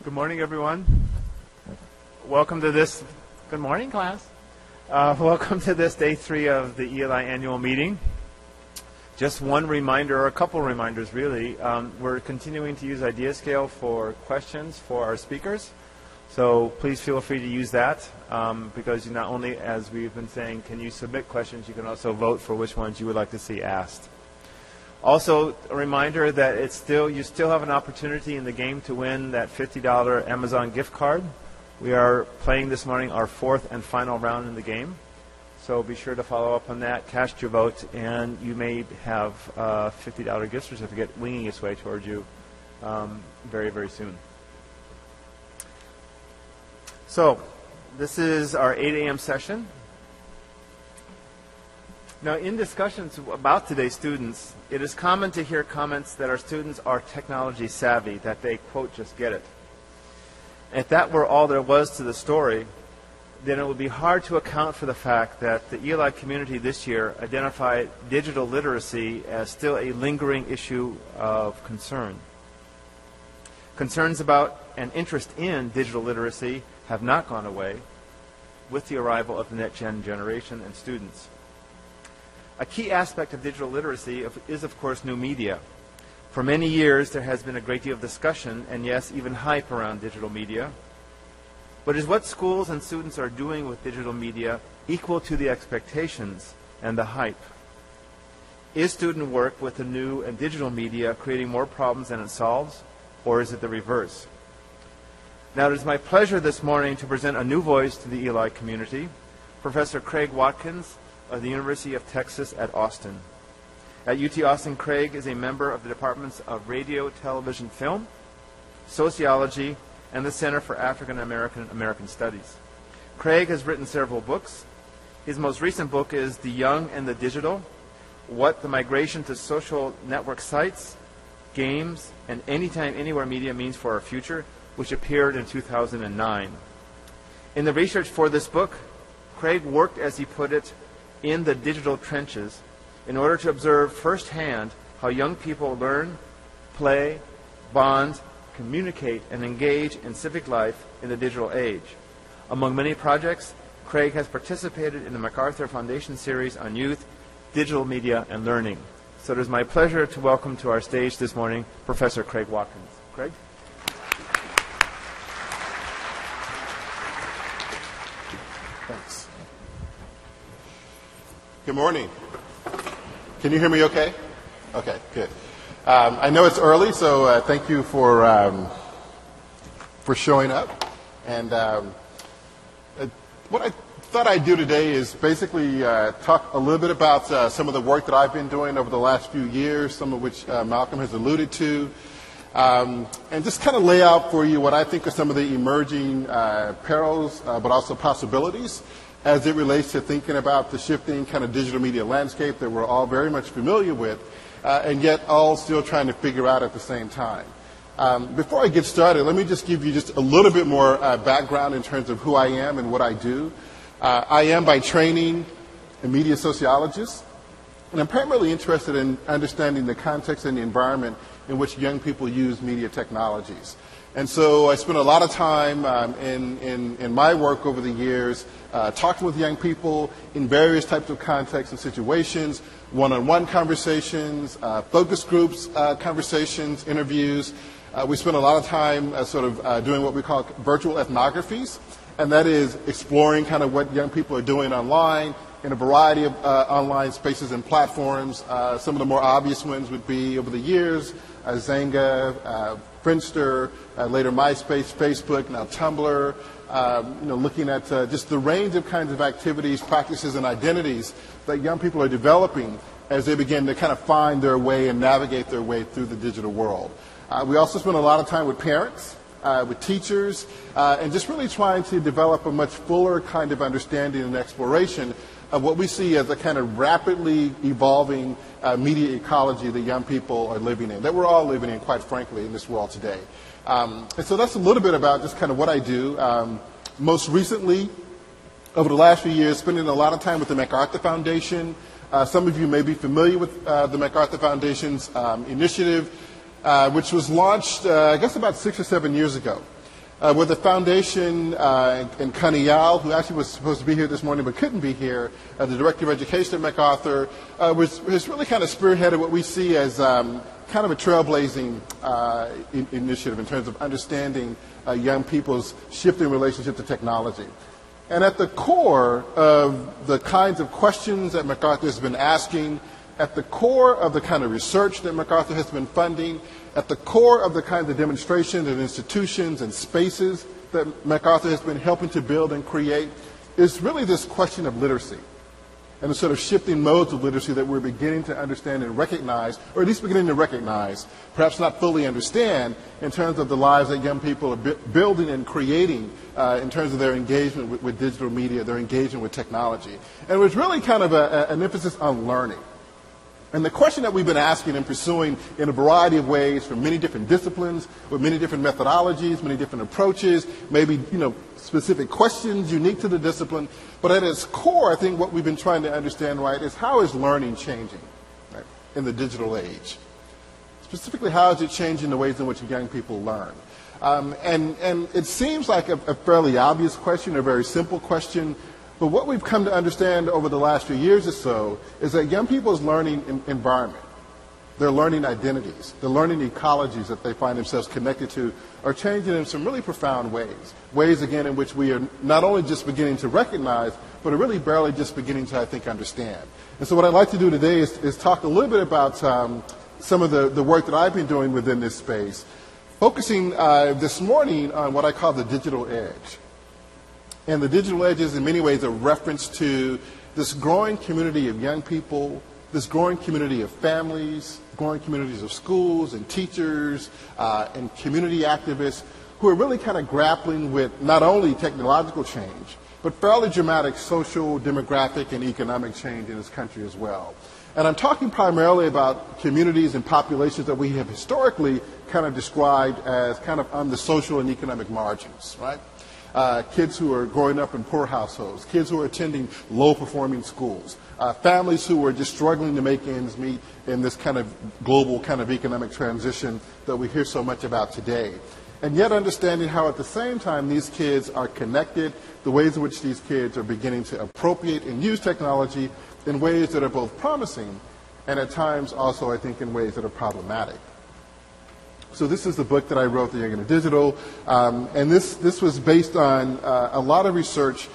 Good morning, everyone. Welcome to this, good morning, class. Welcome to this day 3 of the ELI annual meeting. Just one reminder, or a couple reminders really. We're continuing to use IdeaScale for questions for our speakers. So please feel free to use that because you not only, as we've been saying, can you submit questions, you can also vote for which ones you would like to see asked. Also, a reminder that you still have an opportunity in the game to win that $50 Amazon gift card. We are playing this morning our 4th and final round in the game. So be sure to follow up on that, cast your vote, and you may have a $50 gift certificate winging its way towards you very, very soon. So this is our 8 a.m. session. Now, in discussions about today's students, it is common to hear comments that our students are technology savvy, that they, quote, just get it. If that were all there was to the story, then it would be hard to account for the fact that the ELI community this year identified digital literacy as still a lingering issue of concern. Concerns about and interest in digital literacy have not gone away with the arrival of the NetGen generation and students. A key aspect of digital literacy is, of course, new media. For many years, there has been a great deal of discussion and, yes, even hype around digital media. But is what schools and students are doing with digital media equal to the expectations and the hype? Is student work with the new and digital media creating more problems than it solves, or is it the reverse? Now, it is my pleasure this morning to present a new voice to the ELI community, Professor Craig Watkins of the University of Texas at Austin. At UT Austin, Craig is a member of the Departments of Radio, Television, Film, Sociology, and the Center for African American Studies. Craig has written several books. His most recent book is The Young and the Digital: What the Migration to Social Network Sites, Games, and Anytime, Anywhere Media Means for Our Future, which appeared in 2009. In the research for this book, Craig worked, as he put it, in the digital trenches in order to observe firsthand how young people learn, play, bond, communicate, and engage in civic life in the digital age. Among many projects, Craig has participated in the MacArthur Foundation series on youth, digital media, and learning. So it is my pleasure to welcome to our stage this morning Professor Craig Watkins. Craig? Thanks. Good morning. Can you hear me okay? Okay, good. I know it's early, so thank you for showing up. And what I thought I'd do today is basically talk a little bit about some of the work that I've been doing over the last few years, some of which Malcolm has alluded to, and just kind of lay out for you what I think are some of the emerging perils, but also possibilities as it relates to thinking about the shifting kind of digital media landscape that we're all very much familiar with, and yet all still trying to figure out at the same time. Before I get started, let me just give you just a little bit more background in terms of who I am and what I do. I am by training a media sociologist, and I'm primarily interested in understanding the context and the environment in which young people use media technologies. And so I spent a lot of time in my work over the years talking with young people in various types of contexts and situations, one-on-one conversations, focus groups conversations, interviews. We spent a lot of time doing what we call virtual ethnographies, and that is exploring kind of what young people are doing online in a variety of online spaces and platforms. Some of the more obvious ones would be over the years, Xanga, Friendster, later MySpace, Facebook, now Tumblr, looking at just the range of kinds of activities, practices, and identities that young people are developing as they begin to kind of find their way and navigate their way through the digital world. We also spend a lot of time with parents, with teachers, and just really trying to develop a much fuller kind of understanding and exploration of what we see as a kind of rapidly evolving media ecology that young people are living in, that we're all living in, quite frankly, in this world today. And so that's a little bit about just kind of what I do. Most recently, over the last few years, spending a lot of time with the MacArthur Foundation. Some of you may be familiar with the MacArthur Foundation's initiative, which was launched, I guess, about 6 or 7 years ago. with the foundation and Connie Yao, who actually was supposed to be here this morning but couldn't be here, the Director of Education at MacArthur, has really kind of spearheaded what we see as kind of a trailblazing initiative in terms of understanding young people's shifting relationship to technology. And at the core of the kinds of questions that MacArthur has been asking, at the core of the kind of research that MacArthur has been funding, at the core of the kinds of demonstrations and institutions and spaces that MacArthur has been helping to build and create, is really this question of literacy and the sort of shifting modes of literacy that we're beginning to understand and recognize, or at least beginning to recognize, perhaps not fully understand, in terms of the lives that young people are building and creating in terms of their engagement with digital media, their engagement with technology. And it was really kind of an emphasis on learning. And the question that we've been asking and pursuing in a variety of ways from many different disciplines, with many different methodologies, many different approaches, maybe, specific questions unique to the discipline. But at its core, I think what we've been trying to understand, right, is how is learning changing, right, in the digital age? Specifically, how is it changing the ways in which young people learn? And it seems like a fairly obvious question, a very simple question. But what we've come to understand over the last few years or so is that young people's learning environment, their learning identities, the learning ecologies that they find themselves connected to are changing in some really profound ways. Ways, again, in which we are not only just beginning to recognize, but are really barely just beginning to, I think, understand. And so what I'd like to do today is talk a little bit about some of the work that I've been doing within this space, focusing this morning on what I call the digital edge. And the digital edge is in many ways a reference to this growing community of young people, this growing community of families, growing communities of schools and teachers and community activists who are really kind of grappling with not only technological change, but fairly dramatic social, demographic, and economic change in this country as well. And I'm talking primarily about communities and populations that we have historically kind of described as kind of on the social and economic margins, right? Kids who are growing up in poor households, kids who are attending low-performing schools, families who are just struggling to make ends meet in this kind of global kind of economic transition that we hear so much about today. And yet understanding how at the same time these kids are connected, the ways in which these kids are beginning to appropriate and use technology in ways that are both promising and at times also, I think, in ways that are problematic. So this is the book that I wrote, The Young and the Digital, and this was based on a lot of research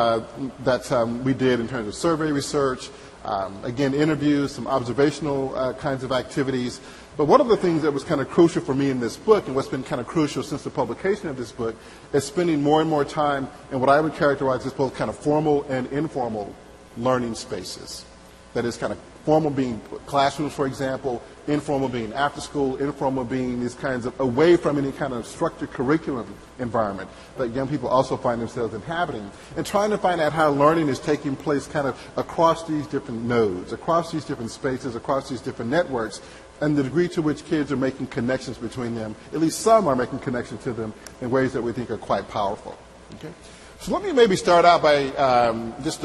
that we did in terms of survey research, again, interviews, some observational kinds of activities. But one of the things that was kind of crucial for me in this book, and what's been kind of crucial since the publication of this book, is spending more and more time in what I would characterize as both kind of formal and informal learning spaces. That is kind of formal being classrooms, for example, informal being after school, informal being these kinds of away from any kind of structured curriculum environment that young people also find themselves inhabiting, and trying to find out how learning is taking place kind of across these different nodes, across these different spaces, across these different networks, and the degree to which kids are making connections between them, at least some are making connections to them in ways that we think are quite powerful. Okay? So let me maybe start out by just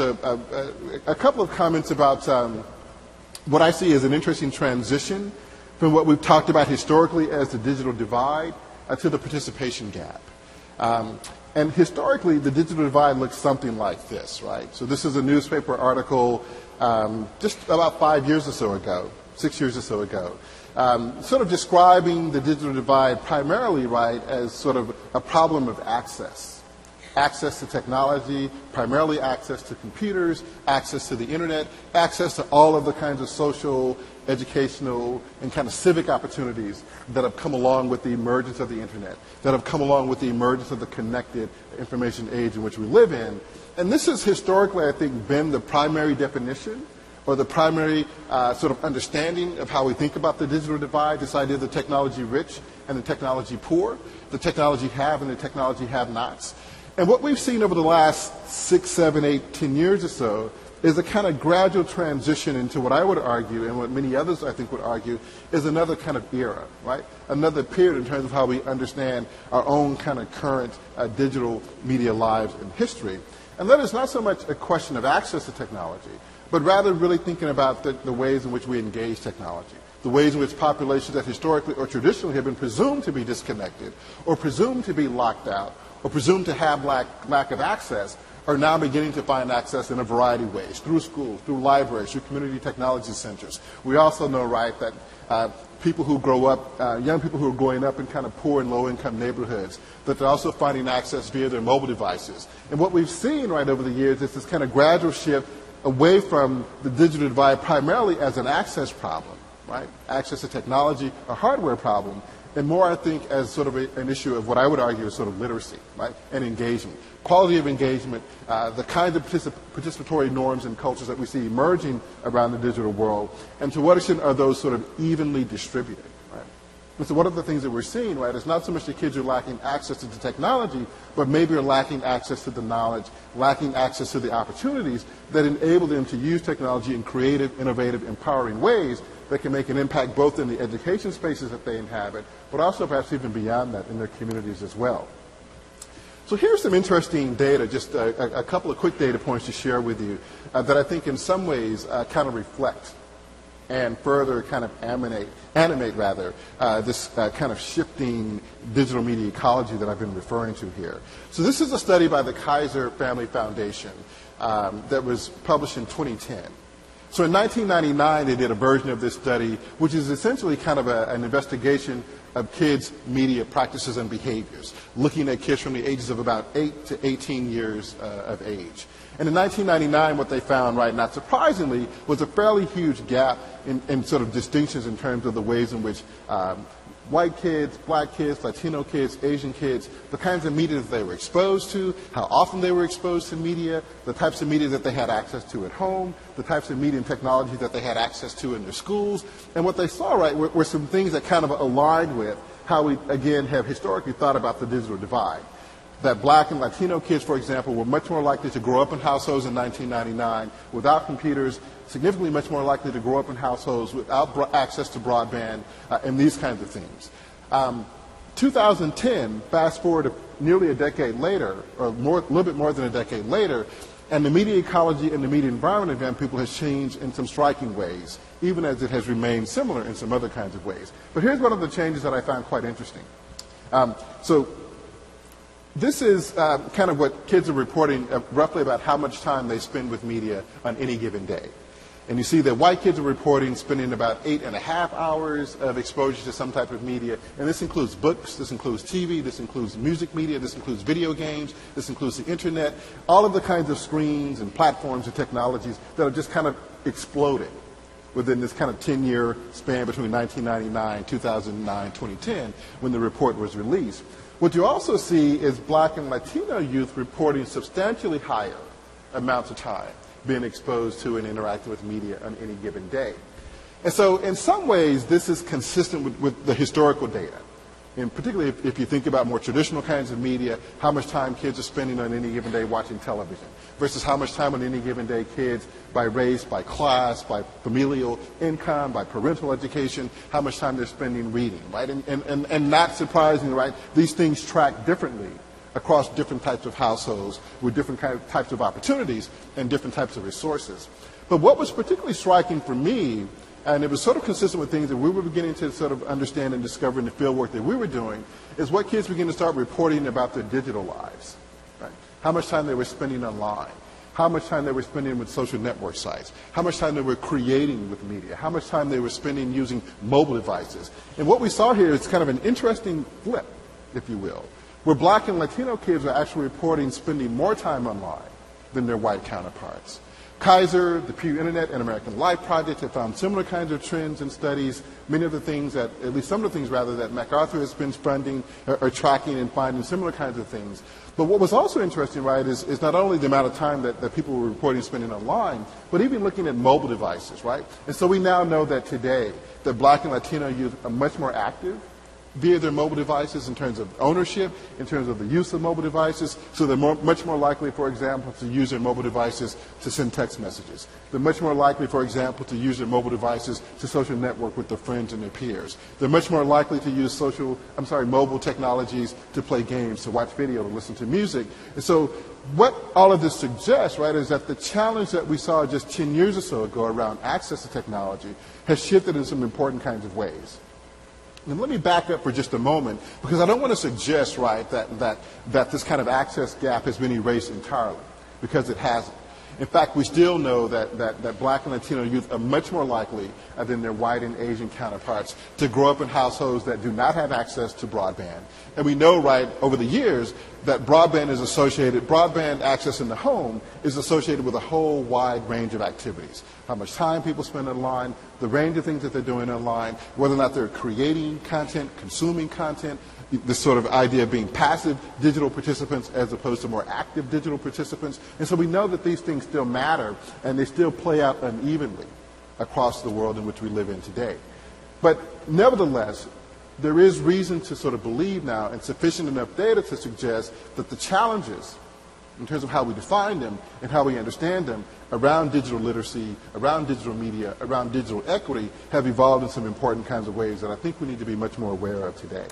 a couple of comments about what I see as an interesting transition from what we've talked about historically as the digital divide to the participation gap. And historically, the digital divide looks something like this, right? So this is a newspaper article just about 5 years or so ago, 6 years or so ago, sort of describing the digital divide primarily, right, as sort of a problem of access. Access to technology, primarily access to computers, access to the internet, access to all of the kinds of social, educational, and kind of civic opportunities that have come along with the emergence of the internet, that have come along with the emergence of the connected information age in which we live in. And this has historically, I think, been the primary definition or the primary sort of understanding of how we think about the digital divide, this idea of the technology rich and the technology poor, the technology have and the technology have-nots. And what we've seen over the last 6, 7, 8, 10 years or so is a kind of gradual transition into what I would argue, and what many others I think would argue, is another kind of era, right? Another period in terms of how we understand our own kind of current digital media lives and history. And that is not so much a question of access to technology, but rather really thinking about the ways in which we engage technology, the ways in which populations that historically or traditionally have been presumed to be disconnected or presumed to be locked out or presumed to have lack of access are now beginning to find access in a variety of ways, through schools, through libraries, through community technology centers. We also know, right, that people who grow up, young people who are growing up in kind of poor and low-income neighborhoods, that they're also finding access via their mobile devices. And what we've seen, right, over the years is this kind of gradual shift away from the digital divide primarily as an access problem, right, access to technology, a hardware problem, and more, I think, as sort of an issue of what I would argue is sort of literacy, right, and engagement. Quality of engagement, the kinds of participatory norms and cultures that we see emerging around the digital world, and to what extent are those sort of evenly distributed, right? And so one of the things that we're seeing, right, is not so much the kids are lacking access to the technology, but maybe are lacking access to the knowledge, lacking access to the opportunities that enable them to use technology in creative, innovative, empowering ways that can make an impact both in the education spaces that they inhabit, but also perhaps even beyond that in their communities as well. So here's some interesting data, just a couple of quick data points to share with you that I think in some ways kind of reflect and further kind of animate this kind of shifting digital media ecology that I've been referring to here. So this is a study by the Kaiser Family Foundation that was published in 2010. So in 1999, they did a version of this study, which is essentially kind of an investigation of kids' media practices and behaviors, looking at kids from the ages of about 8 to 18 years of age. And in 1999, what they found, right, not surprisingly, was a fairly huge gap in sort of distinctions in terms of the ways in which white kids, black kids, Latino kids, Asian kids, the kinds of media that they were exposed to, how often they were exposed to media, the types of media that they had access to at home, the types of media and technology that they had access to in their schools. And what they saw, right, were some things that kind of aligned with how we, again, have historically thought about the digital divide. That black and Latino kids, for example, were much more likely to grow up in households in 1999 without computers, significantly much more likely to grow up in households without access to broadband, and these kinds of things. 2010, fast forward to nearly a decade later, or a little bit more than a decade later, and the media ecology and the media environment of young people has changed in some striking ways, even as it has remained similar in some other kinds of ways. But here's one of the changes that I found quite interesting. This is kind of what kids are reporting roughly about how much time they spend with media on any given day. And you see that white kids are reporting spending about 8.5 hours of exposure to some type of media. And this includes books, this includes TV, this includes music media, this includes video games, this includes the internet, all of the kinds of screens and platforms and technologies that have just kind of exploded within this kind of 10-year span between 1999, 2009, 2010, when the report was released. What you also see is black and Latino youth reporting substantially higher amounts of time being exposed to and interacting with media on any given day. And so in some ways, this is consistent with the historical data. And particularly if you think about more traditional kinds of media, how much time kids are spending on any given day watching television versus how much time on any given day kids by race, by class, by familial income, by parental education, how much time they're spending reading, right? And not surprisingly, right, these things track differently across different types of households with different types of opportunities and different types of resources. But what was particularly striking for me, and it was sort of consistent with things that we were beginning to sort of understand and discover in the field work that we were doing, is what kids begin to start reporting about their digital lives, right? How much time they were spending online, how much time they were spending with social network sites, how much time they were creating with media, how much time they were spending using mobile devices. And what we saw here is kind of an interesting flip, if you will, where black and Latino kids are actually reporting spending more time online than their white counterparts. Kaiser, the Pew Internet, and American Life Project have found similar kinds of trends and studies. Many of the things that, at least some of the things rather, that MacArthur has been funding are tracking and finding similar kinds of things. But what was also interesting, right, is not only the amount of time that people were reporting spending online, but even looking at mobile devices, right? And so we now know that today that black and Latino youth are much more active via their mobile devices in terms of ownership, in terms of the use of mobile devices. So they're much more likely, for example, to use their mobile devices to send text messages. They're much more likely, for example, to use their mobile devices to social network with their friends and their peers. They're much more likely to use mobile technologies to play games, to watch video, to listen to music. And so what all of this suggests, right, is that the challenge that we saw just 10 years or so ago around access to technology has shifted in some important kinds of ways. And let me back up for just a moment, because I don't want to suggest, right, that this kind of access gap has been erased entirely, because it hasn't. In fact, we still know that Black and Latino youth are much more likely than their white and Asian counterparts to grow up in households that do not have access to broadband. And we know, right, over the years that broadband access in the home is associated with a whole wide range of activities. How much time people spend online, the range of things that they're doing online, whether or not they're creating content, consuming content, this sort of idea of being passive digital participants as opposed to more active digital participants. And so we know that these things still matter, and they still play out unevenly across the world in which we live in today. But nevertheless, there is reason to sort of believe now, and sufficient enough data to suggest that the challenges in terms of how we define them and how we understand them around digital literacy, around digital media, around digital equity have evolved in some important kinds of ways that I think we need to be much more aware of today.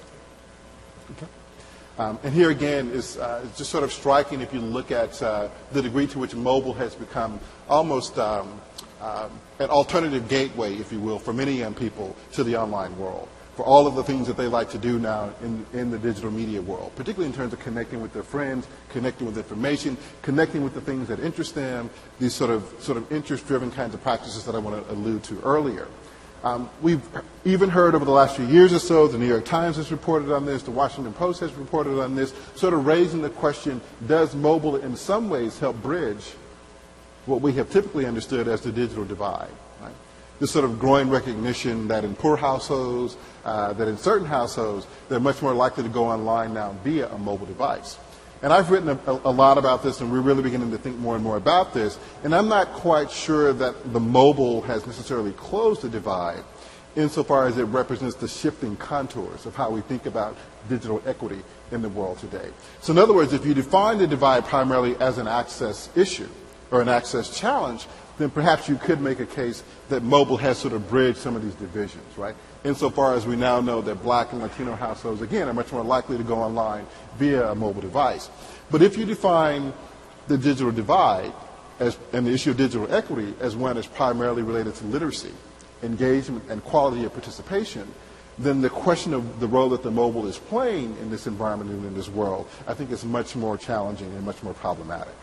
Okay. And here again is just sort of striking if you look at the degree to which mobile has become almost an alternative gateway, if you will, for many young people to the online world, for all of the things that they like to do now in the digital media world, particularly in terms of connecting with their friends, connecting with information, connecting with the things that interest them, these sort of interest-driven kinds of practices that I want to allude to earlier. We've even heard over the last few years or so, the New York Times has reported on this, the Washington Post has reported on this, sort of raising the question, does mobile in some ways help bridge what we have typically understood as the digital divide? Right? This sort of growing recognition that in poor households, that in certain households, they're much more likely to go online now via a mobile device. And I've written a lot about this, and we're really beginning to think more and more about this. And I'm not quite sure that the mobile has necessarily closed the divide insofar as it represents the shifting contours of how we think about digital equity in the world today. So in other words, if you define the divide primarily as an access issue or an access challenge, then perhaps you could make a case that mobile has sort of bridged some of these divisions, right? Insofar as we now know that Black and Latino households, again, are much more likely to go online via a mobile device. But if you define the digital divide and the issue of digital equity as one that's primarily related to literacy, engagement, and quality of participation, then the question of the role that the mobile is playing in this environment and in this world, I think is much more challenging and much more problematic.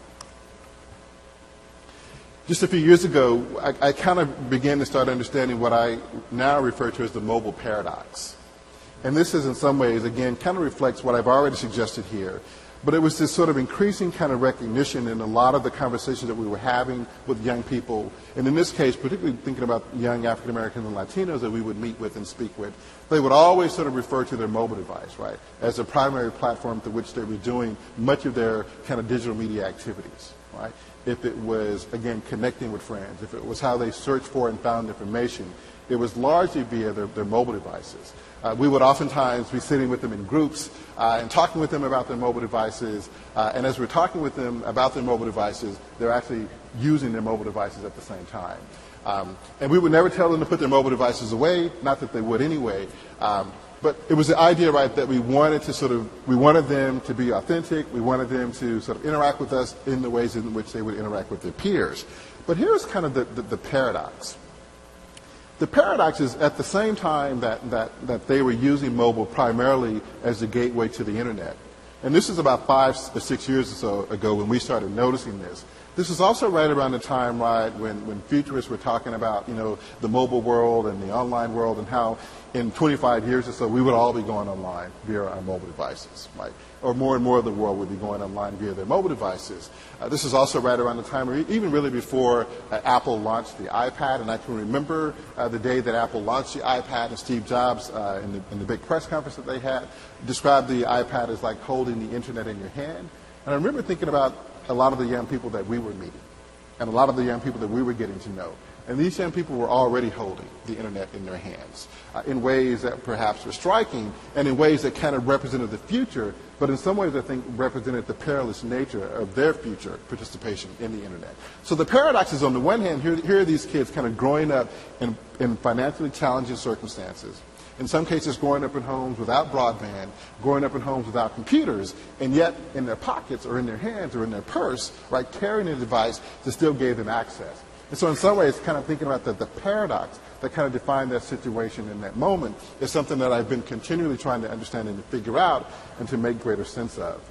Just a few years ago, I kind of began to start understanding what I now refer to as the mobile paradox. And this is in some ways, again, kind of reflects what I've already suggested here. But it was this sort of increasing kind of recognition in a lot of the conversations that we were having with young people, and in this case, particularly thinking about young African Americans and Latinos that we would meet with and speak with, they would always sort of refer to their mobile device, right, as a primary platform through which they were doing much of their kind of digital media activities, right? If it was, again, connecting with friends, if it was how they searched for and found information, it was largely via their mobile devices. We would oftentimes be sitting with them in groups and talking with them about their mobile devices. And as we're talking with them about their mobile devices, they're actually using their mobile devices at the same time. And we would never tell them to put their mobile devices away, not that they would anyway. But it was the idea, right, that we wanted them to be authentic. We wanted them to sort of interact with us in the ways in which they would interact with their peers. But here's kind of the paradox. The paradox is at the same time that they were using mobile primarily as a gateway to the internet. And this is about 5 or 6 years or so ago when we started noticing this. This is also right around the time, right, when futurists were talking about, the mobile world and the online world and how in 25 years or so we would all be going online via our mobile devices, right? Or more and more of the world would be going online via their mobile devices. This is also right around the time, or even really before Apple launched the iPad. And I can remember the day that Apple launched the iPad, and Steve Jobs, in the big press conference that they had, described the iPad as like holding the internet in your hand. And I remember thinking about a lot of the young people that we were meeting and a lot of the young people that we were getting to know. And these young people were already holding the internet in their hands in ways that perhaps were striking and in ways that kind of represented the future, but in some ways I think represented the perilous nature of their future participation in the internet. So the paradox is, on the one hand, here are these kids kind of growing up in financially challenging circumstances, in some cases growing up in homes without broadband, growing up in homes without computers, and yet in their pockets or in their hands or in their purse, right, carrying a device that still gave them access. And so in some ways, kind of thinking about the paradox that kind of defined that situation in that moment is something that I've been continually trying to understand and to figure out and to make greater sense of.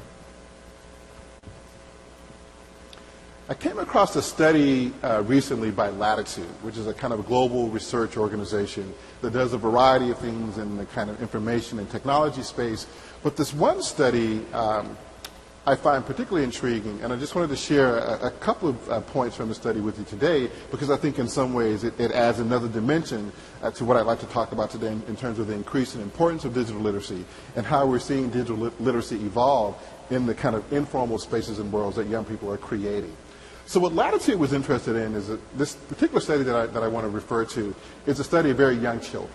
I came across a study recently by Latitude, which is a kind of global research organization that does a variety of things in the kind of information and technology space. But this one study I find particularly intriguing, and I just wanted to share a couple of points from the study with you today, because I think in some ways it adds another dimension to what I'd like to talk about today in terms of the increasing importance of digital literacy and how we're seeing digital literacy evolve in the kind of informal spaces and worlds that young people are creating. So what Latitude was interested in is that this particular study that I want to refer to is a study of very young children.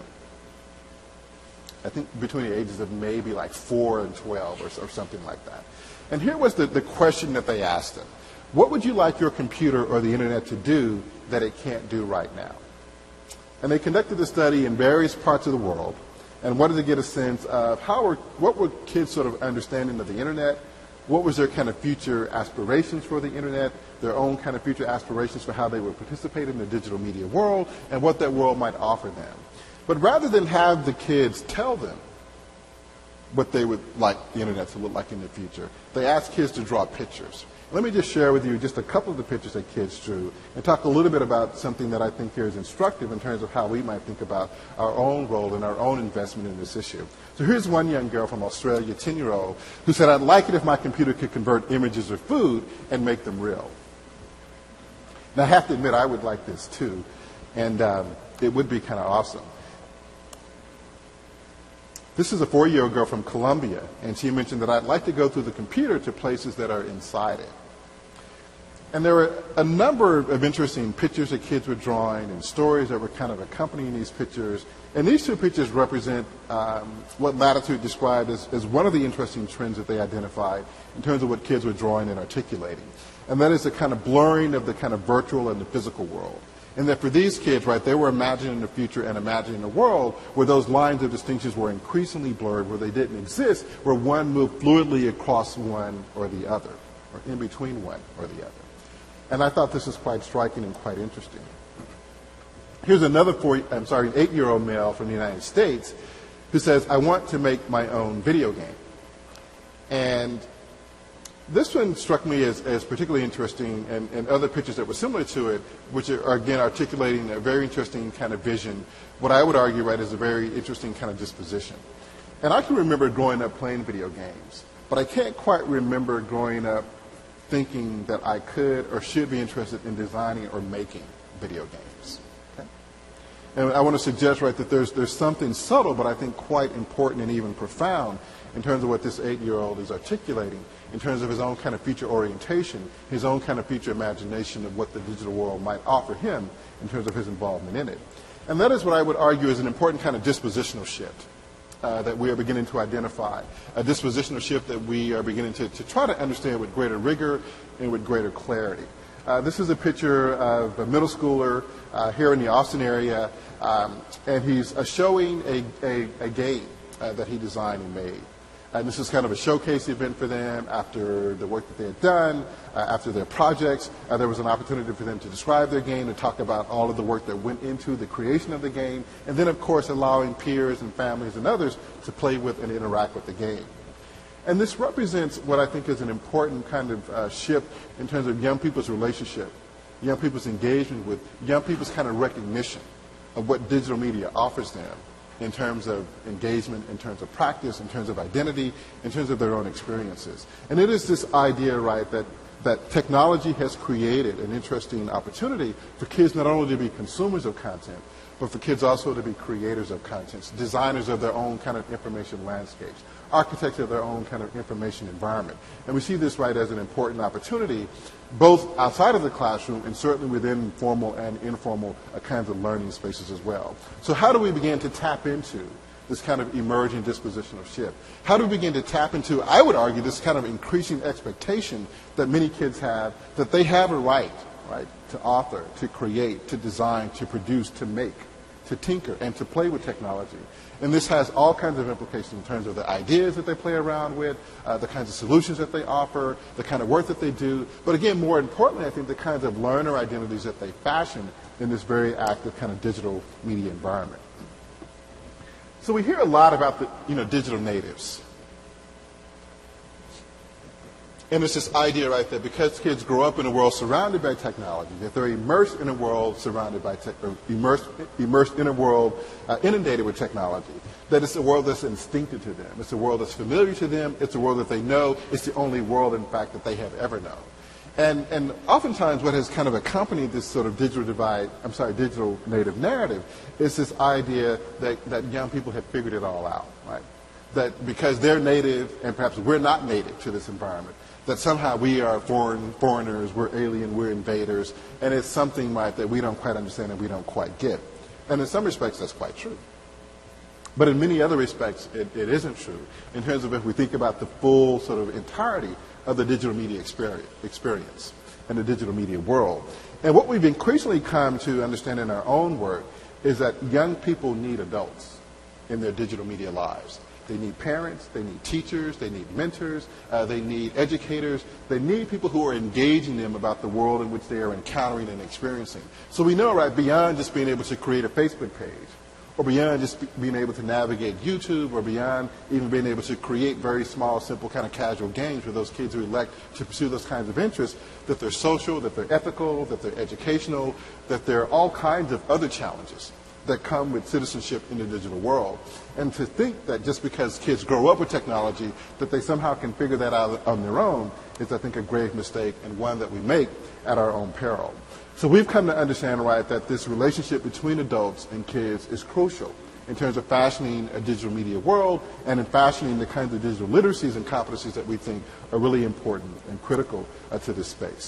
I think between the ages of maybe like 4 and 12 or something like that. And here was the question that they asked them. What would you like your computer or the internet to do that it can't do right now? And they conducted the study in various parts of the world and wanted to get a sense of what were kids' sort of understanding of the internet, what was their kind of future aspirations for the internet, their own kind of future aspirations for how they would participate in the digital media world, and what that world might offer them. But rather than have the kids tell them what they would like the internet to look like in the future, they asked kids to draw pictures. Let me just share with you just a couple of the pictures that kids drew and talk a little bit about something that I think here is instructive in terms of how we might think about our own role and our own investment in this issue. So here's one young girl from Australia, 10-year-old, who said, "I'd like it if my computer could convert images of food and make them real." Now, I have to admit, I would like this too, and it would be kind of awesome. This is a 4-year-old girl from Colombia, and she mentioned that I'd like to go through the computer to places that are inside it. And there were a number of interesting pictures that kids were drawing and stories that were kind of accompanying these pictures. And these two pictures represent what Latitude described as one of the interesting trends that they identified in terms of what kids were drawing and articulating. And that is the kind of blurring of the kind of virtual and the physical world. And that for these kids, right, they were imagining the future and imagining a world where those lines of distinctions were increasingly blurred, where they didn't exist, where one moved fluidly across one or the other, or in between one or the other. And I thought this was quite striking and quite interesting. Here's another 8-year-old male from the United States who says, "I want to make my own video game." And this one struck me as particularly interesting, and other pictures that were similar to it, which are again articulating a very interesting kind of vision, what I would argue, right, is a very interesting kind of disposition. And I can remember growing up playing video games, but I can't quite remember growing up thinking that I could or should be interested in designing or making video games. Okay? And I want to suggest, right, that there's something subtle, but I think quite important and even profound in terms of what this 8-year-old is articulating, in terms of his own kind of future orientation, his own kind of future imagination of what the digital world might offer him in terms of his involvement in it. And that is what I would argue is an important kind of dispositional shift that we are beginning to identify, a dispositional shift that we are beginning to try to understand with greater rigor and with greater clarity. This is a picture of a middle schooler here in the Austin area, and he's showing a game that he designed and made. And this is kind of a showcase event for them after the work that they had done, after their projects. There was an opportunity for them to describe their game and talk about all of the work that went into the creation of the game, and then, of course, allowing peers and families and others to play with and interact with the game. And this represents what I think is an important kind of shift in terms of young people's relationship, young people's engagement with, young people's kind of recognition of what digital media offers them in terms of engagement, in terms of practice, in terms of identity, in terms of their own experiences. And it is this idea, right, that technology has created an interesting opportunity for kids not only to be consumers of content, but for kids also to be creators of content, designers of their own kind of information landscapes, architects of their own kind of information environment. And we see this, right, as an important opportunity, both outside of the classroom and certainly within formal and informal kinds of learning spaces as well. So how do we begin to tap into this kind of emerging dispositional shift? How do we begin to tap into, I would argue, this kind of increasing expectation that many kids have, that they have a right, to author, to create, to design, to produce, to make, to tinker, and to play with technology. And this has all kinds of implications in terms of the ideas that they play around with, the kinds of solutions that they offer, the kind of work that they do. But again, more importantly, I think the kinds of learner identities that they fashion in this very active kind of digital media environment. So we hear a lot about the digital natives. And it's this idea, right, that because kids grow up in a world surrounded by technology, that they're immersed in a world surrounded by immersed in a world inundated with technology, that it's a world that's instinctive to them. It's a world that's familiar to them. It's a world that they know. It's the only world, in fact, that they have ever known. And oftentimes what has kind of accompanied this sort of digital native narrative is this idea that young people have figured it all out, right? That because they're native and perhaps we're not native to this environment, that somehow we are foreigners, we're alien, we're invaders, and it's something, right, that we don't quite understand and we don't quite get. And in some respects, that's quite true. But in many other respects, it isn't true, in terms of if we think about the full sort of entirety of the digital media experience and the digital media world. And what we've increasingly come to understand in our own work is that young people need adults in their digital media lives. They need parents, they need teachers, they need mentors, they need educators, they need people who are engaging them about the world in which they are encountering and experiencing. So we know, right, beyond just being able to create a Facebook page, or beyond just being able to navigate YouTube, or beyond even being able to create very small, simple, kind of casual games for those kids who elect to pursue those kinds of interests, that they're social, that they're ethical, that they're educational, that there are all kinds of other challenges that come with citizenship in the digital world. And to think that just because kids grow up with technology, that they somehow can figure that out on their own is, I think, a grave mistake, and one that we make at our own peril. So we've come to understand, right, that this relationship between adults and kids is crucial in terms of fashioning a digital media world and in fashioning the kinds of digital literacies and competencies that we think are really important and critical to this space.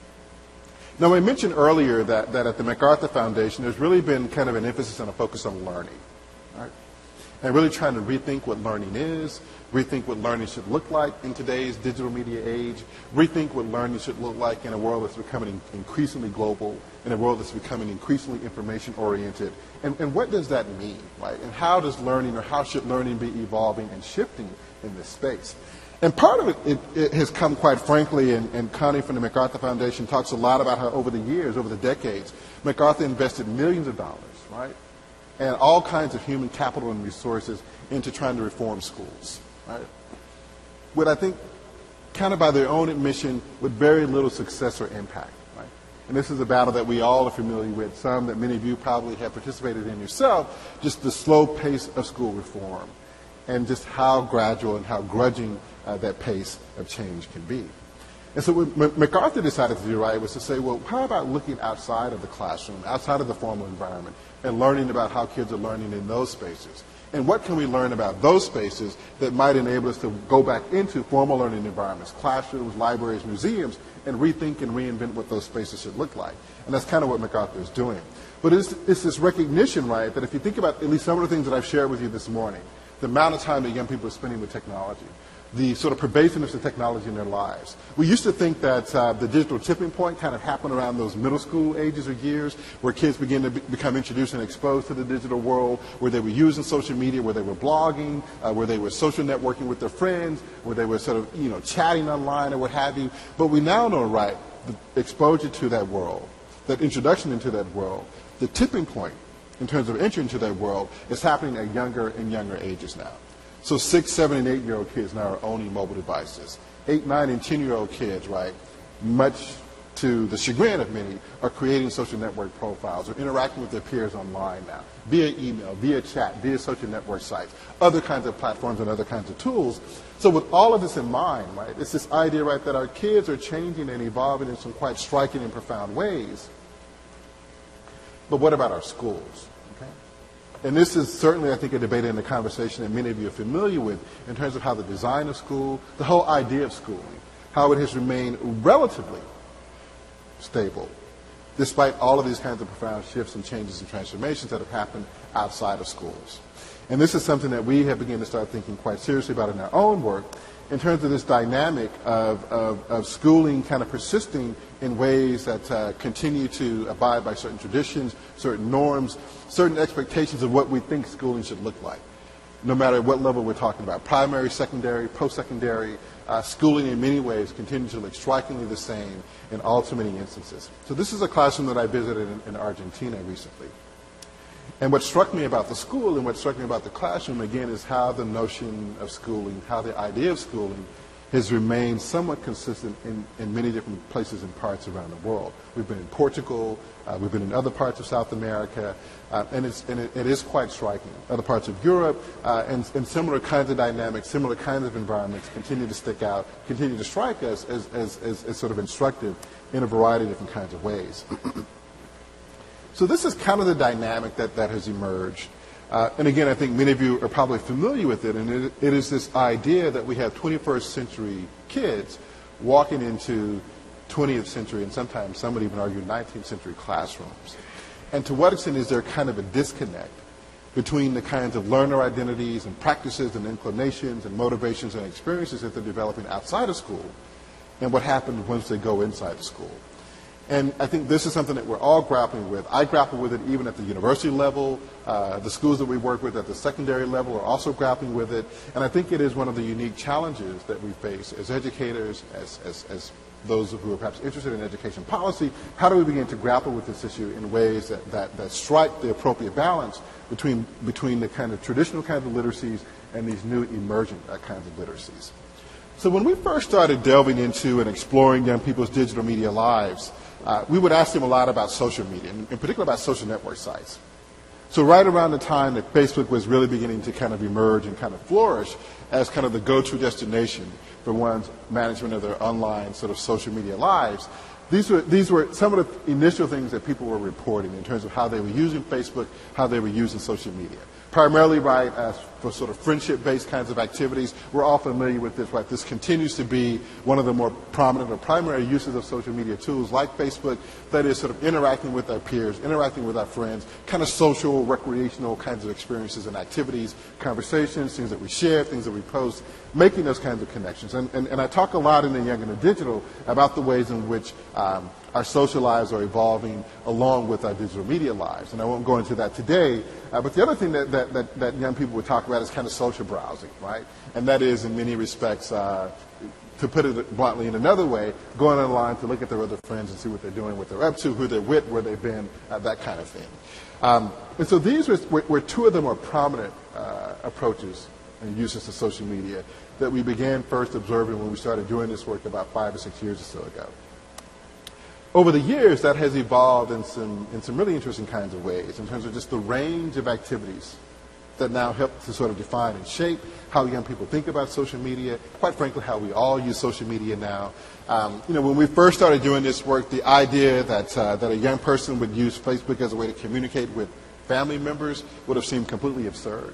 Now, I mentioned earlier that at the MacArthur Foundation, there's really been kind of an emphasis and a focus on learning, right? And really trying to rethink what learning is, rethink what learning should look like in today's digital media age, rethink what learning should look like in a world that's becoming increasingly global, in a world that's becoming increasingly information-oriented. And what does that mean, right? And how does learning, or how should learning be evolving and shifting in this space? And part of it has come, quite frankly, and Connie from the MacArthur Foundation talks a lot about how over the years, over the decades, MacArthur invested millions of dollars, right, and all kinds of human capital and resources into trying to reform schools, right? With, I think, kind of by their own admission, with very little success or impact, right? And this is a battle that we all are familiar with, some that many of you probably have participated in yourself, just the slow pace of school reform and just how gradual and how grudging that pace of change can be. And so what MacArthur decided to do, right, was to say, well, how about looking outside of the classroom, outside of the formal environment, and learning about how kids are learning in those spaces? And what can we learn about those spaces that might enable us to go back into formal learning environments, classrooms, libraries, museums, and rethink and reinvent what those spaces should look like? And that's kind of what MacArthur is doing. But it's this recognition, right, that if you think about at least some of the things that I've shared with you this morning, the amount of time that young people are spending with technology, the sort of pervasiveness of technology in their lives. We used to think that the digital tipping point kind of happened around those middle school ages or years, where kids begin to become introduced and exposed to the digital world, where they were using social media, where they were blogging, where they were social networking with their friends, where they were sort of, chatting online or what have you. But we now know, right, the exposure to that world, that introduction into that world, the tipping point in terms of entry into that world is happening at younger and younger ages now. So 6, 7, and 8-year-old kids now are owning mobile devices. 8, 9, and 10-year-old kids, right, much to the chagrin of many, are creating social network profiles or interacting with their peers online now, via email, via chat, via social network sites, other kinds of platforms and other kinds of tools. So with all of this in mind, right, it's this idea, right, that our kids are changing and evolving in some quite striking and profound ways. But what about our schools? Okay? And this is certainly, I think, a debate and a conversation that many of you are familiar with in terms of how the design of school, the whole idea of schooling, how it has remained relatively stable, despite all of these kinds of profound shifts and changes and transformations that have happened outside of schools. And this is something that we have begun to start thinking quite seriously about in our own work in terms of this dynamic of schooling kind of persisting in ways that continue to abide by certain traditions, certain norms, certain expectations of what we think schooling should look like, no matter what level we're talking about. Primary, secondary, post-secondary, schooling in many ways continues to look strikingly the same in all too many instances. So this is a classroom that I visited in Argentina recently. And what struck me about the school and what struck me about the classroom, again, is how the notion of schooling, how the idea of schooling has remained somewhat consistent in many different places and parts around the world. We've been in Portugal, we've been in other parts of South America, and it is quite striking. Other parts of Europe and similar kinds of dynamics, similar kinds of environments continue to stick out, continue to strike us as sort of instructive in a variety of different kinds of ways. So this is kind of the dynamic that has emerged. And again, I think many of you are probably familiar with it, and it is this idea that we have 21st century kids walking into 20th century, and sometimes some would even argue 19th century classrooms. And to what extent is there kind of a disconnect between the kinds of learner identities and practices and inclinations and motivations and experiences that they're developing outside of school and what happens once they go inside the school? And I think this is something that we're all grappling with. I grapple with it even at the university level. The schools that we work with at the secondary level are also grappling with it. And I think it is one of the unique challenges that we face as educators, as those who are perhaps interested in education policy. How do we begin to grapple with this issue in ways that strike the appropriate balance between the kind of traditional kinds of literacies and these new emergent kinds of literacies? So when we first started delving into and exploring young people's digital media lives, we would ask them a lot about social media, in particular about social network sites. So right around the time that Facebook was really beginning to kind of emerge and kind of flourish as kind of the go-to destination for one's management of their online sort of social media lives, these were some of the initial things that people were reporting in terms of how they were using Facebook, how they were using social media. Primarily, right, for sort of friendship-based kinds of activities. We're all familiar with this, right? This continues to be one of the more prominent or primary uses of social media tools like Facebook, that is sort of interacting with our peers, interacting with our friends, kind of social, recreational kinds of experiences and activities, conversations, things that we share, things that we post, making those kinds of connections. And I talk a lot in the Young and the Digital about the ways in which our social lives are evolving along with our digital media lives. And I won't go into that today. But the other thing that young people would talk about is kind of social browsing, right? And that is, in many respects, to put it bluntly in another way, going online to look at their other friends and see what they're doing, what they're up to, who they're with, where they've been, that kind of thing. And so these were two of the more prominent approaches and uses of social media that we began first observing when we started doing this work about 5 or 6 years or so ago. Over the years, that has evolved in some really interesting kinds of ways in terms of just the range of activities that now help to sort of define and shape how young people think about social media, quite frankly, how we all use social media now. When we first started doing this work, the idea that a young person would use Facebook as a way to communicate with family members would have seemed completely absurd.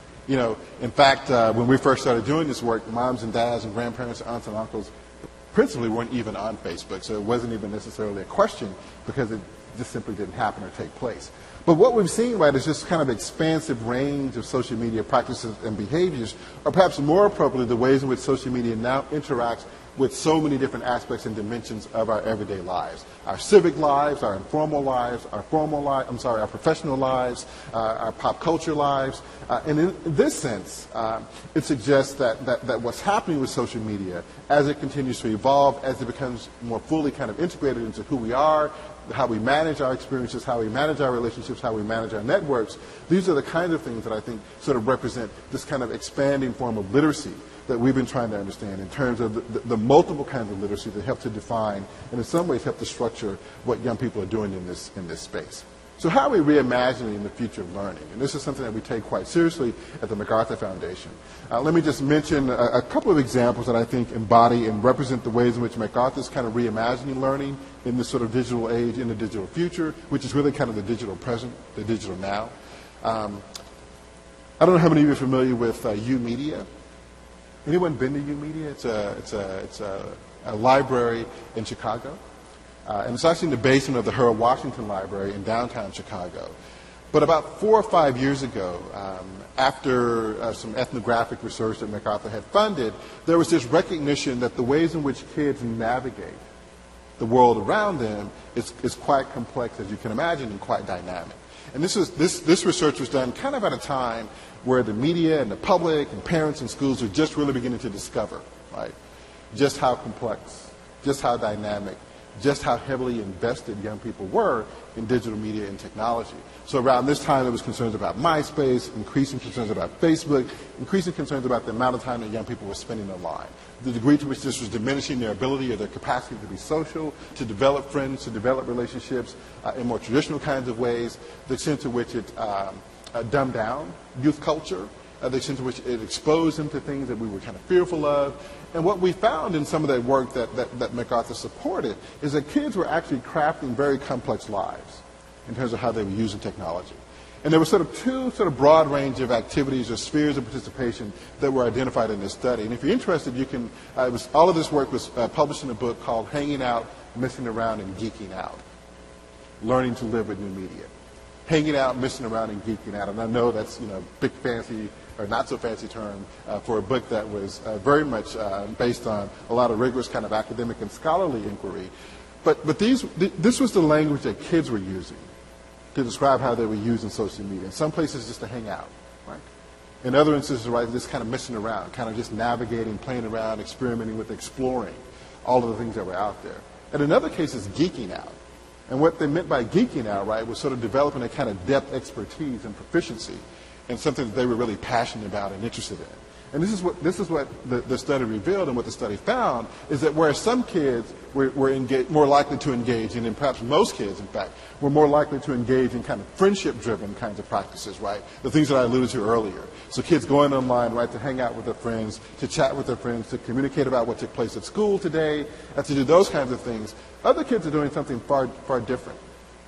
In fact, when we first started doing this work, moms and dads and grandparents, aunts and uncles principally weren't even on Facebook, so it wasn't even necessarily a question because it just simply didn't happen or take place. But what we've seen, right, is just kind of expansive range of social media practices and behaviors, or perhaps more appropriately, the ways in which social media now interacts with so many different aspects and dimensions of our everyday lives. Our civic lives, our informal lives, our our professional lives, our pop culture lives. And in this sense, it suggests that what's happening with social media, as it continues to evolve, as it becomes more fully kind of integrated into who we are, how we manage our experiences, how we manage our relationships, how we manage our networks, these are the kinds of things that I think sort of represent this kind of expanding form of literacy that we've been trying to understand in terms of the multiple kinds of literacy that help to define and in some ways help to structure what young people are doing in this space. So how are we reimagining the future of learning? And this is something that we take quite seriously at the MacArthur Foundation. Let me just mention a couple of examples that I think embody and represent the ways in which MacArthur is kind of reimagining learning in this sort of digital age, in the digital future, which is really kind of the digital present, the digital now. I don't know how many of you are familiar with U-Media. Anyone been to U-Media? It's a library in Chicago. And it's actually in the basement of the Harold Washington Library in downtown Chicago. But about 4 or 5 years ago, after some ethnographic research that MacArthur had funded, there was this recognition that the ways in which kids navigate the world around them is quite complex, as you can imagine, and quite dynamic. And this research was done kind of at a time where the media and the public and parents and schools are just really beginning to discover, right, just how complex, just how dynamic, just how heavily invested young people were in digital media and technology. So around this time, there was concerns about MySpace, increasing concerns about Facebook, increasing concerns about the amount of time that young people were spending online, the degree to which this was diminishing their ability or their capacity to be social, to develop friends, to develop relationships in more traditional kinds of ways, the extent to which it dumbed down youth culture, the extent to which it exposed them to things that we were kind of fearful of. And what we found in some of that work that MacArthur supported is that kids were actually crafting very complex lives in terms of how they were using technology. And there were sort of two broad range of activities or spheres of participation that were identified in this study. And if you're interested, you can, all of this work was published in a book called Hanging Out, Messing Around, and Geeking Out, Learning to Live with New Media. Hanging out, messing around, and geeking out. And I know that's, big fancy or not so fancy term for a book that was very much based on a lot of rigorous kind of academic and scholarly inquiry. But this was the language that kids were using to describe how they were using social media. In some places, just to hang out, right? In other instances, right, just kind of messing around, kind of just navigating, playing around, experimenting with, exploring all of the things that were out there. And in other cases, geeking out. And what they meant by geeking out, right, was sort of developing a kind of depth expertise and proficiency in something that they were really passionate about and interested in. And this is what the study revealed, and what the study found is that whereas some kids were more likely to engage, and perhaps most kids, in fact, were more likely to engage in kind of friendship-driven kinds of practices, right? The things that I alluded to earlier. So kids going online, right, to hang out with their friends, to chat with their friends, to communicate about what took place at school today, and to do those kinds of things. Other kids are doing something far, far different,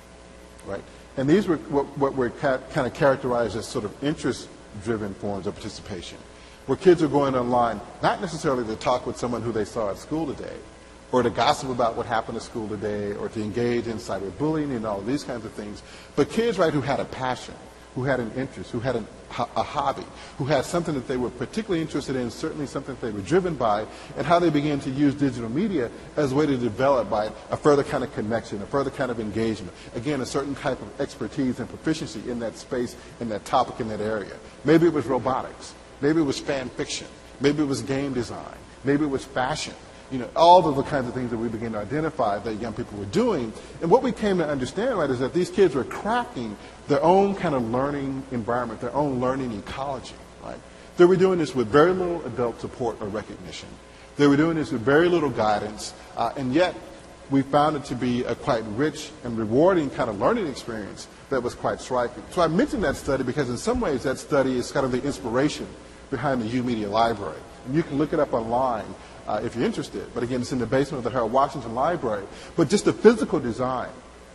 right? And these were what were kind of characterized as sort of interest-driven forms of participation, where kids are going online, not necessarily to talk with someone who they saw at school today, or to gossip about what happened at school today, or to engage in cyberbullying and all of these kinds of things, but kids, right, who had a passion, who had an interest, who had a hobby, who had something that they were particularly interested in, certainly something that they were driven by, and how they began to use digital media as a way to develop by a further kind of connection, a further kind of engagement. Again, a certain type of expertise and proficiency in that space, in that topic, in that area. Maybe it was robotics. Maybe it was fan fiction. Maybe it was game design. Maybe it was fashion. All of the kinds of things that we begin to identify that young people were doing. And what we came to understand, right, is that these kids were crafting their own kind of learning environment, their own learning ecology, right? They were doing this with very little adult support or recognition. They were doing this with very little guidance, and yet we found it to be a quite rich and rewarding kind of learning experience that was quite striking. So I mentioned that study because in some ways that study is kind of the inspiration behind the U-Media Library. And you can look it up online if you're interested. But again, it's in the basement of the Harold Washington Library. But just the physical design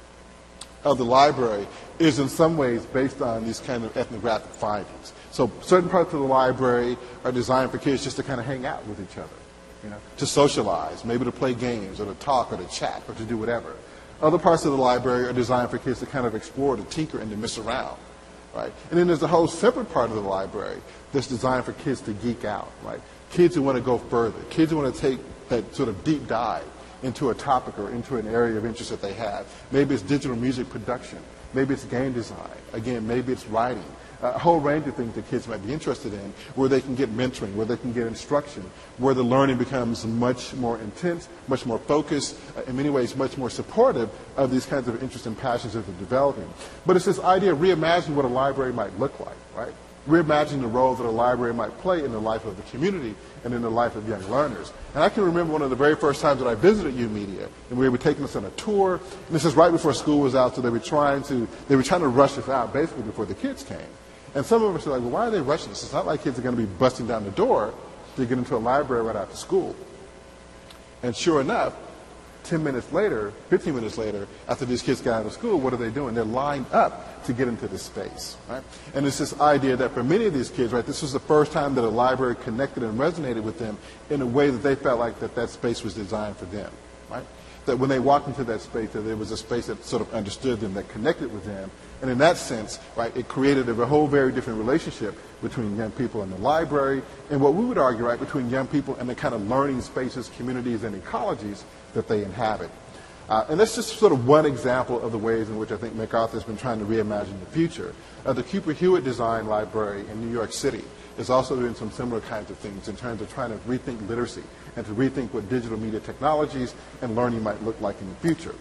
of the library is in some ways based on these kind of ethnographic findings. So certain parts of the library are designed for kids just to kind of hang out with each other, to socialize, maybe to play games or to talk or to chat or to do whatever. Other parts of the library are designed for kids to kind of explore, to tinker, and to mess around, right? And then there's a whole separate part of the library that's designed for kids to geek out, right? Kids who want to go further, kids who want to take that sort of deep dive into a topic or into an area of interest that they have. Maybe it's digital music production. Maybe it's game design. Again, maybe it's writing. A whole range of things that kids might be interested in, where they can get mentoring, where they can get instruction, where the learning becomes much more intense, much more focused, in many ways much more supportive of these kinds of interests and passions that they're developing. But it's this idea of reimagining what a library might look like, right? Reimagining the role that a library might play in the life of the community and in the life of young learners. And I can remember one of the very first times that I visited U-Media, and we were taking us on a tour, and this is right before school was out, so they were trying to rush us out basically before the kids came. And some of us were like, well, why are they rushing us? It's not like kids are going to be busting down the door to get into a library right after school. And sure enough, 10 minutes later, 15 minutes later, after these kids got out of school, what are they doing? They're lined up to get into this space, right? And it's this idea that for many of these kids, right, this was the first time that a library connected and resonated with them in a way that they felt like that space was designed for them, right? That when they walked into that space, that there was a space that sort of understood them, that connected with them. And in that sense, right, it created a whole very different relationship between young people and the library, and what we would argue, right, between young people and the kind of learning spaces, communities, and ecologies that they inhabit. And that's just sort of one example of the ways in which I think MacArthur has been trying to reimagine the future. The Cooper Hewitt Design Library in New York City is also doing some similar kinds of things in terms of trying to rethink literacy and to rethink what digital media technologies and learning might look like in the future.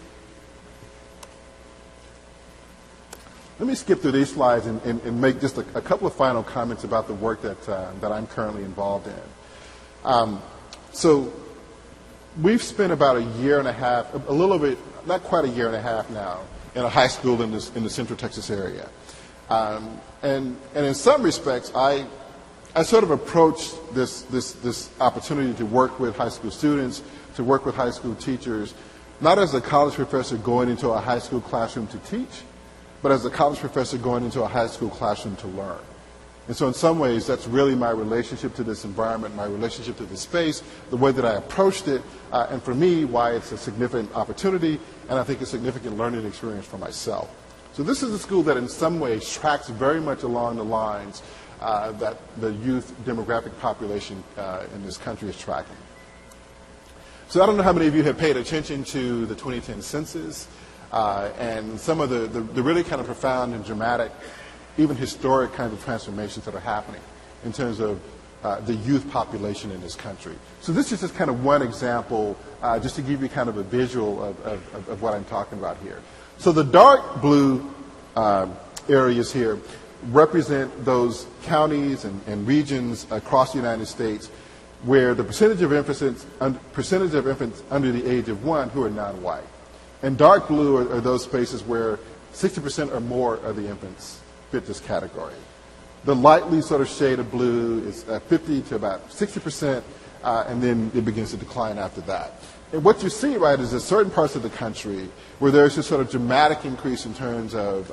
Let me skip through these slides and make just a couple of final comments about the work that I'm currently involved in. So we've spent about a year and a half, a little bit, not quite a year and a half now, in a high school in the Central Texas area. And in some respects, I sort of approached this opportunity to work with high school students, to work with high school teachers, not as a college professor going into a high school classroom to teach, but as a college professor going into a high school classroom to learn. And so in some ways, that's really my relationship to this environment, my relationship to this space, the way that I approached it, and for me, why it's a significant opportunity, and I think a significant learning experience for myself. So this is a school that in some ways tracks very much along the lines that the youth demographic population in this country is tracking. So I don't know how many of you have paid attention to the 2010 census and some of the really kind of profound and dramatic, even historic kinds of transformations that are happening in terms of the youth population in this country. So this is just kind of one example, just to give you kind of a visual of what I'm talking about here. So the dark blue areas here represent those counties and regions across the United States where the percentage of infants under the age of 1 who are non-white. And dark blue are those spaces where 60% or more of the infants fit this category. The lightly sort of shade of blue is 50 to about 60%, and then it begins to decline after that. And what you see, right, is that certain parts of the country where there's this sort of dramatic increase in terms of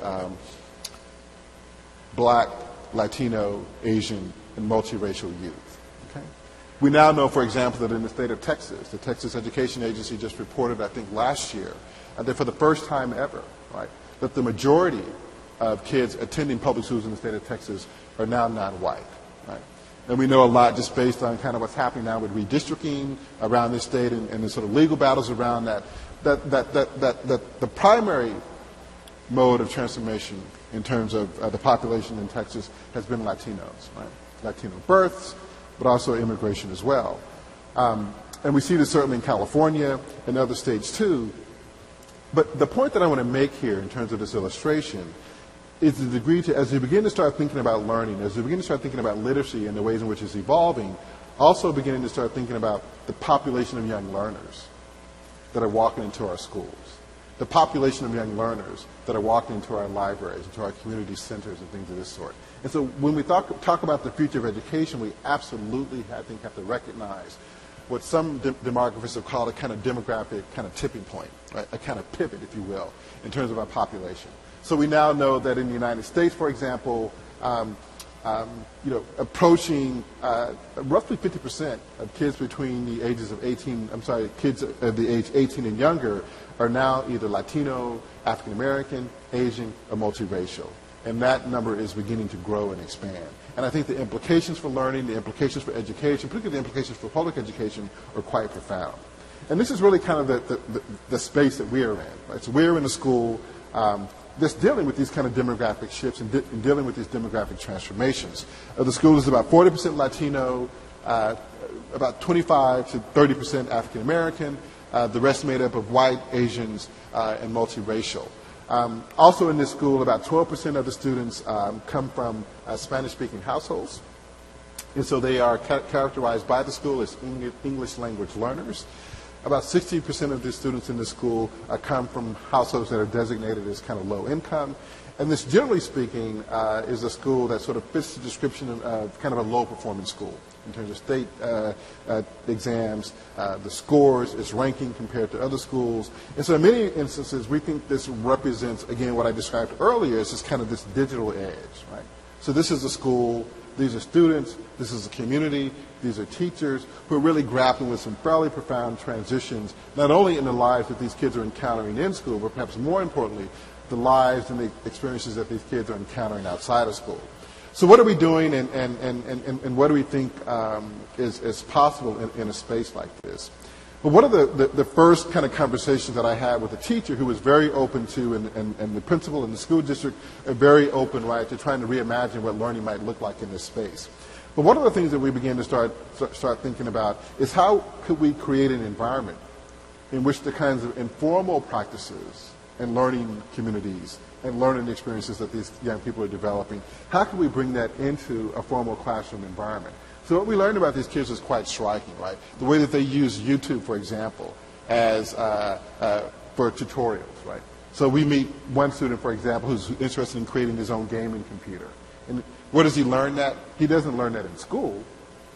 Black, Latino, Asian, and multiracial youth. Okay? We now know, for example, that in the state of Texas, the Texas Education Agency just reported, I think last year, that for the first time ever, right, that the majority of kids attending public schools in the state of Texas are now non-white. Right? And we know a lot just based on kind of what's happening now with redistricting around this state and the sort of legal battles around that the primary mode of transformation in terms of the population in Texas has been Latinos, right? Latino births, but also immigration as well. And we see this certainly in California and other states too. But the point that I want to make here in terms of this illustration is the degree to, as we begin to start thinking about learning, as we begin to start thinking about literacy and the ways in which it's evolving, also beginning to start thinking about the population of young learners that are walking into our schools, the population of young learners that are walking into our libraries, into our community centers and things of this sort. And so when we talk about the future of education, we absolutely, I think, have to recognize what some demographers have called a kind of demographic kind of tipping point, right? A kind of pivot, if you will, in terms of our population. So we now know that in the United States, for example, approaching roughly 50% of kids between the ages of 18, kids of the age 18 and younger are now either Latino, African American, Asian, or multiracial. And that number is beginning to grow and expand. And I think the implications for learning, the implications for education, particularly the implications for public education, are quite profound. And this is really kind of the space that we are in. Right? So we're in a school that's dealing with these kind of demographic shifts and dealing with these demographic transformations. The school is about 40% Latino, about 25 to 30% African American, the rest made up of white, Asians, and multiracial. Also in this school, about 12% of the students come from Spanish-speaking households. And so they are characterized by the school as English language learners. About 60% of the students in the school come from households that are designated as kind of low income. And this, generally speaking, is a school that sort of fits the description of kind of a low-performing school in terms of state exams, the scores, its ranking compared to other schools. And so in many instances, we think this represents, again, what I described earlier as just kind of this digital edge, right? So this is a school, these are students, this is a community, these are teachers who are really grappling with some fairly profound transitions, not only in the lives that these kids are encountering in school, but perhaps more importantly, the lives and the experiences that these kids are encountering outside of school. So what are we doing and what do we think is possible in a space like this? Well, one of the first kind of conversations that I had with a teacher who was very open to, and the principal and the school district are very open, right, to trying to reimagine what learning might look like in this space. But one of the things that we began to start thinking about is how could we create an environment in which the kinds of informal practices and learning communities and learning experiences that these young people are developing, how can we bring that into a formal classroom environment? So what we learned about these kids was quite striking, right? The way that they use YouTube, for example, as for tutorials, right? So we meet one student, for example, who's interested in creating his own gaming computer. And where does he learn that? He doesn't learn that in school.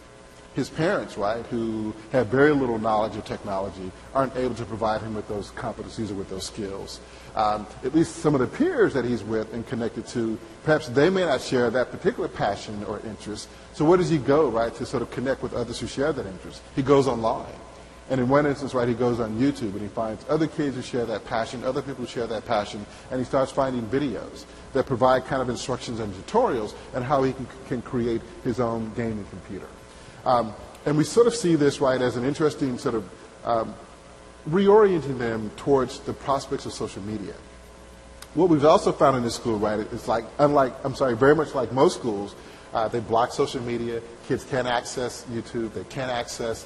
His parents, right, who have very little knowledge of technology, aren't able to provide him with those competencies or with those skills. At least some of the peers that he's with and connected to, perhaps they may not share that particular passion or interest. So where does he go, right, to sort of connect with others who share that interest? He goes online. And in one instance, right, he goes on YouTube and he finds other kids who share that passion, other people who share that passion, and he starts finding videos that provide kind of instructions and tutorials on how he can create his own gaming computer. And we sort of see this, right, as an interesting sort of reorienting them towards the prospects of social media. What we've also found in this school, right, is like, very much like most schools, they block social media. Kids can't access YouTube. They can't access,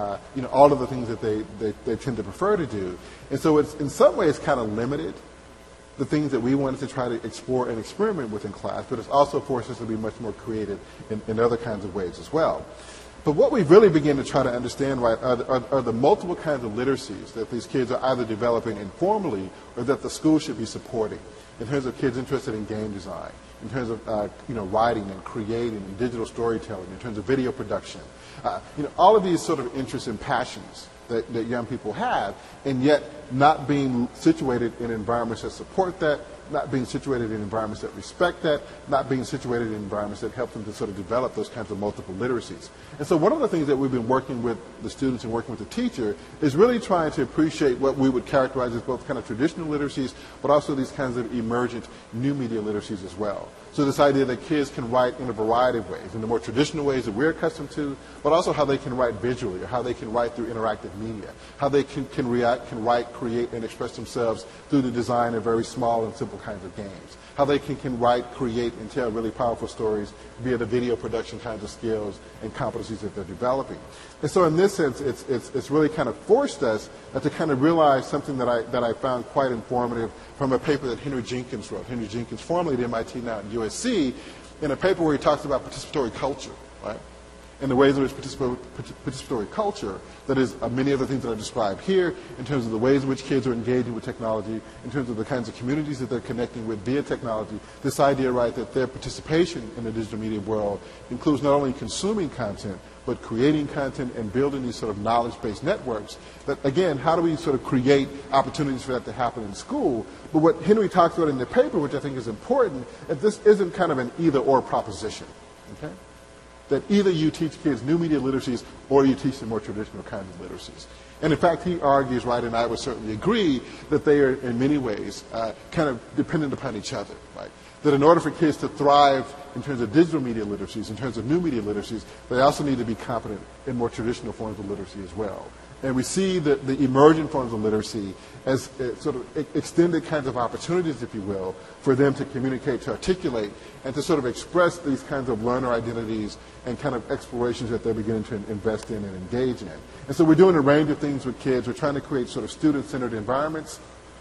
all of the things that they tend to prefer to do. And so it's in some ways kind of limited the things that we wanted to try to explore and experiment with in class, but it's also forced us to be much more creative in other kinds of ways as well. But what we really begin to try to understand, right, are the multiple kinds of literacies that these kids are either developing informally or that the school should be supporting in terms of kids interested in game design, in terms of writing and creating and digital storytelling, in terms of video production. All of these sort of interests and passions that young people have, and yet not being situated in environments that support that, not being situated in environments that respect that, not being situated in environments that help them to sort of develop those kinds of multiple literacies. And so one of the things that we've been working with the students and working with the teacher is really trying to appreciate what we would characterize as both kind of traditional literacies, but also these kinds of emergent new media literacies as well. So this idea that kids can write in a variety of ways, in the more traditional ways that we're accustomed to, but also how they can write visually, or how they can write through interactive media, how they can write, create, and express themselves through the design of very small and simple kinds of games, how they can write, create, and tell really powerful stories via the video production kinds of skills and competencies that they're developing. And so in this sense, it's really kind of forced us to kind of realize something that I found quite informative from a paper that Henry Jenkins wrote. Henry Jenkins, formerly at MIT, now at USC, in a paper where he talks about participatory culture, right? And the ways in which participatory culture, that is, many of the things that I described here, in terms of the ways in which kids are engaging with technology, in terms of the kinds of communities that they're connecting with via technology, this idea, right, that their participation in the digital media world includes not only consuming content, but creating content and building these sort of knowledge-based networks. That, again, how do we sort of create opportunities for that to happen in school? But what Henry talks about in the paper, which I think is important, is this isn't kind of an either-or proposition, okay? That either you teach kids new media literacies or you teach them more traditional kinds of literacies. And in fact, he argues, right, and I would certainly agree, that they are in many ways kind of dependent upon each other, right? That in order for kids to thrive in terms of digital media literacies, in terms of new media literacies, they also need to be competent in more traditional forms of literacy as well. And we see the emergent forms of literacy as sort of extended kinds of opportunities, if you will, for them to communicate, to articulate, and to sort of express these kinds of learner identities and kind of explorations that they're beginning to invest in and engage in. And so we're doing a range of things with kids. We're trying to create sort of student-centered environments.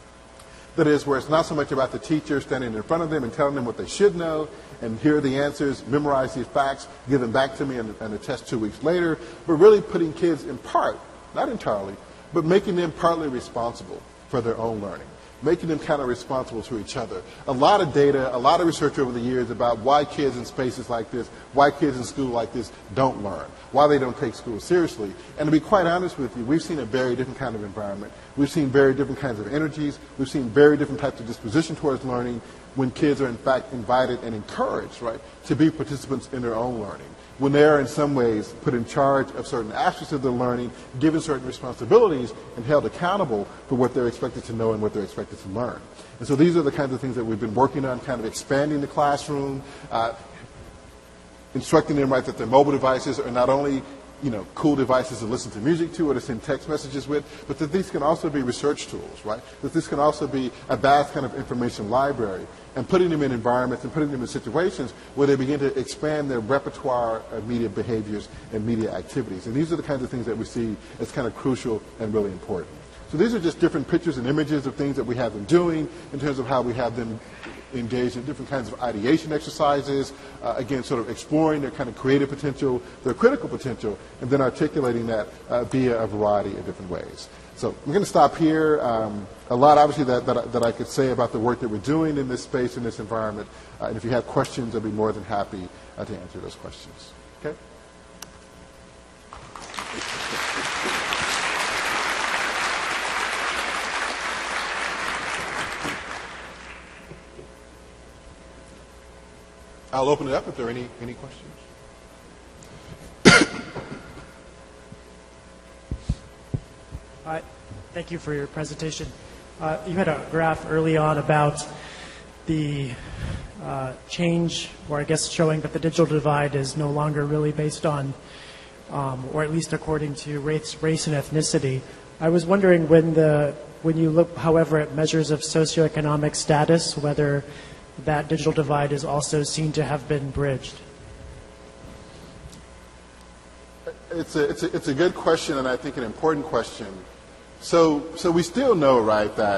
That is, where it's not so much about the teacher standing in front of them and telling them what they should know, and here are the answers, memorize these facts, give them back to me and a test 2 weeks later, but really putting kids in part, not entirely, but making them partly responsible for their own learning, making them kind of responsible to each other. A lot of data, a lot of research over the years about why kids in spaces like this, why kids in school like this don't learn, why they don't take school seriously. And to be quite honest with you, we've seen a very different kind of environment. We've seen very different kinds of energies. We've seen very different types of disposition towards learning when kids are in fact invited and encouraged, right, to be participants in their own learning. When they are in some ways put in charge of certain aspects of their learning, given certain responsibilities, and held accountable for what they're expected to know and what they're expected to learn. And so these are the kinds of things that we've been working on, kind of expanding the classroom, instructing them, right, that their mobile devices are not only cool devices to listen to music to or to send text messages with, but that these can also be research tools, right? That this can also be a vast kind of information library, and putting them in environments and putting them in situations where they begin to expand their repertoire of media behaviors and media activities. And these are the kinds of things that we see as kind of crucial and really important. So these are just different pictures and images of things that we have them doing in terms of how we have them engaged in different kinds of ideation exercises, again, sort of exploring their kind of creative potential, their critical potential, and then articulating that via a variety of different ways. So I'm going to stop here. A lot, obviously, that I could say about the work that we're doing in this space, in this environment. And if you have questions, I'd be more than happy to answer those questions. Okay? I'll open it up if there are any questions. Thank you for your presentation. You had a graph early on about the change, or I guess showing that the digital divide is no longer really based on, or at least according to race and ethnicity. I was wondering when you look, however, at measures of socioeconomic status, whether that digital divide is also seen to have been bridged. It's a good question, and I think an important question. So we still know, right, that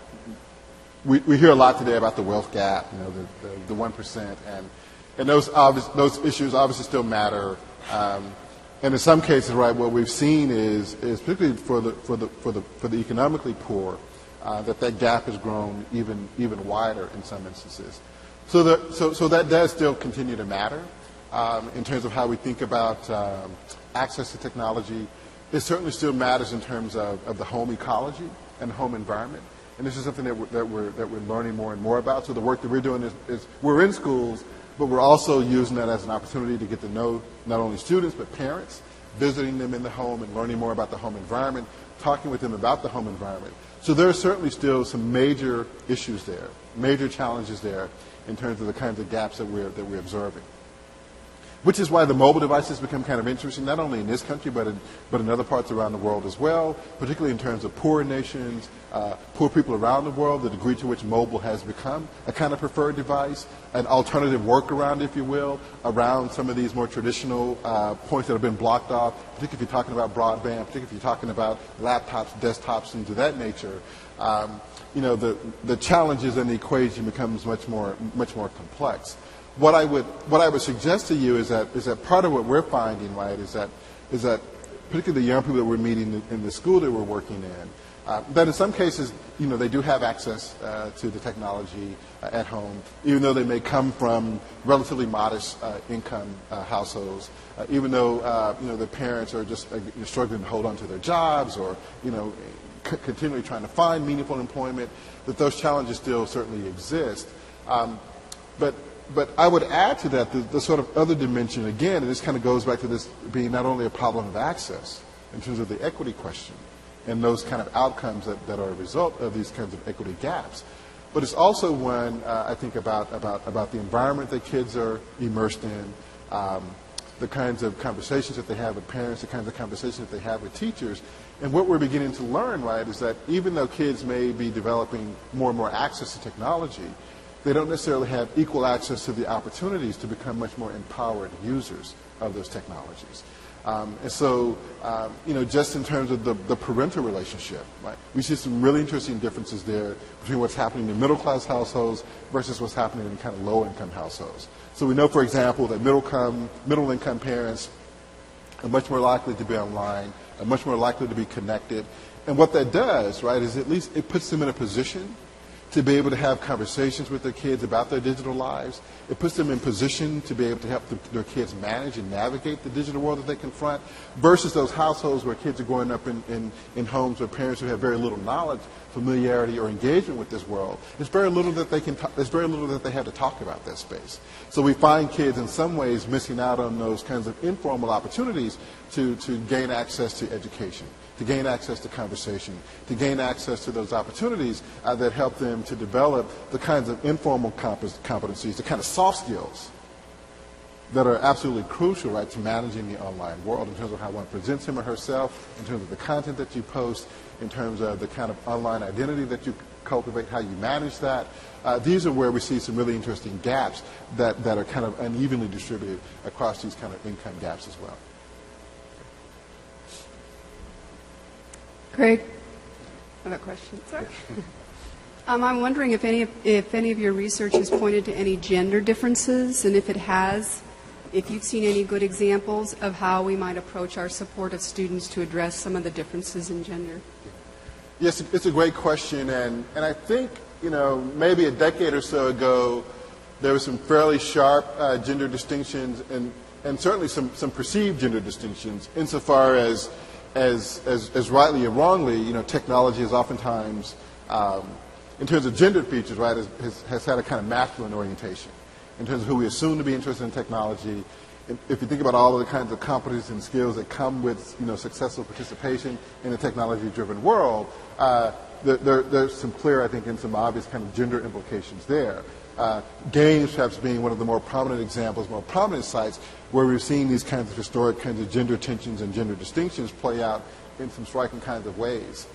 we hear a lot today about the wealth gap, the 1%, and those issues obviously still matter. And in some cases, right, what we've seen is particularly for the economically poor, that gap has grown even wider in some instances. So that does still continue to matter in terms of how we think about access to technology. It certainly still matters in terms of the home ecology and the home environment. And this is something that we're learning more and more about. So the work that we're doing is we're in schools, but we're also using that as an opportunity to get to know not only students but parents, visiting them in the home and learning more about the home environment, talking with them about the home environment. So there are certainly still some major issues there, major challenges there in terms of the kinds of gaps that we're observing. Which is why the mobile devices become kind of interesting, not only in this country, but in other parts around the world as well, particularly in terms of poor nations, poor people around the world, the degree to which mobile has become a kind of preferred device, an alternative workaround, if you will, around some of these more traditional points that have been blocked off, particularly if you're talking about broadband, particularly if you're talking about laptops, desktops, things of that nature. The challenges in the equation becomes much more complex. What I would suggest to you is that part of what we're finding, right, is that particularly the young people that we're meeting in the school that we're working in, that in some cases, they do have access to the technology at home, even though they may come from relatively modest income households, even though their parents are just struggling to hold on to their jobs, or continually trying to find meaningful employment. That those challenges still certainly exist, But I would add to that the sort of other dimension, again, and this kind of goes back to this being not only a problem of access in terms of the equity question and those kind of outcomes that are a result of these kinds of equity gaps, but it's also one, I think, about the environment that kids are immersed in, the kinds of conversations that they have with parents, the kinds of conversations that they have with teachers. And what we're beginning to learn, right, is that even though kids may be developing more and more access to technology, they don't necessarily have equal access to the opportunities to become much more empowered users of those technologies. And so, just in terms of the parental relationship, right, we see some really interesting differences there between what's happening in middle-class households versus what's happening in kind of low-income households. So we know, for example, that middle-income parents are much more likely to be online, are much more likely to be connected, And what that does, right, is at least it puts them in a position to be able to have conversations with their kids about their digital lives. It puts them in position to be able to help their kids manage and navigate the digital world that they confront, versus those households where kids are growing up in homes where parents who have very little knowledge, familiarity, or engagement with this world. There's very little that they have to talk about that space. So we find kids in some ways missing out on those kinds of informal opportunities to gain access to education, to gain access to conversation, to gain access to those opportunities that help them to develop the kinds of informal competencies, the kind of soft skills that are absolutely crucial, right, to managing the online world in terms of how one presents him or herself, in terms of the content that you post, in terms of the kind of online identity that you cultivate, how you manage that. These are where we see some really interesting gaps that are kind of unevenly distributed across these kind of income gaps as well. Craig, I have a question. Sorry. I'm wondering if any of your research has pointed to any gender differences, and if it has, if you've seen any good examples of how we might approach our support of students to address some of the differences in gender. Yes, it's a great question, and I think, maybe a decade or so ago, there were some fairly sharp gender distinctions and certainly some perceived gender distinctions insofar as rightly or wrongly, technology is oftentimes, in terms of gender features, right, has had a kind of masculine orientation in terms of who we assume to be interested in technology. If you think about all of the kinds of competencies and skills that come with, successful participation in a technology-driven world, there's some clear, I think, and some obvious kind of gender implications there. Games perhaps being one of the more prominent examples, more prominent sites where we've seen these kinds of historic kinds of gender tensions and gender distinctions play out in some striking kinds of ways.